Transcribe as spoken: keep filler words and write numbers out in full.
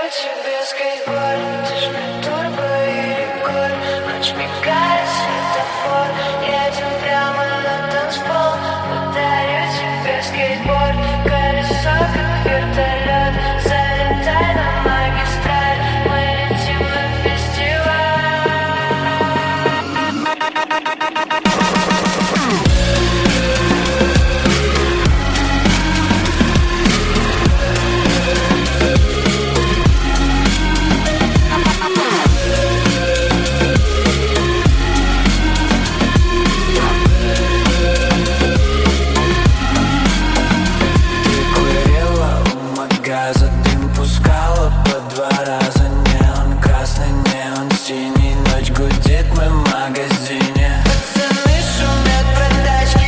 тебе скейтборд, ты ж мне турбо и рекорд. Ночь мигает светофор, едем прямо на танцпол. Подарю тебе скейтборд, колесо как вертолет. Залетай на магистраль, мы летим на фестиваль. Газа дым пускала по два раза. Неон красный, неон синий. Ночь гудит, мы в магазине. Пацаны шумят продачки,